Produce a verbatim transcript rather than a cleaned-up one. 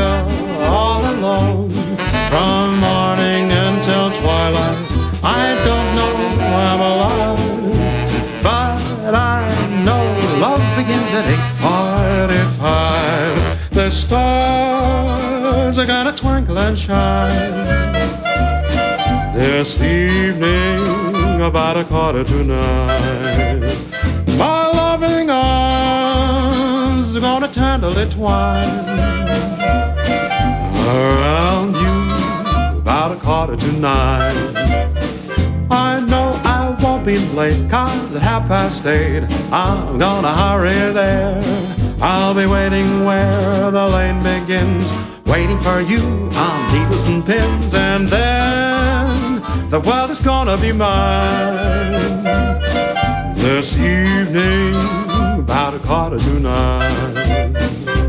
girl all alone from morning until twilight. I don't know I'm alive, but I know love begins at eight forty-five. The stars are gonna twinkle and shine this evening about a quarter to nine. My loving arms are gonna tenderly twine around you about a quarter to nine. I know I won't be late, 'cause at half past eight I'm gonna hurry there. I'll be waiting where the lane begins, waiting for you on needles and pins, and then the world is gonna be mine this evening about a quarter to nine.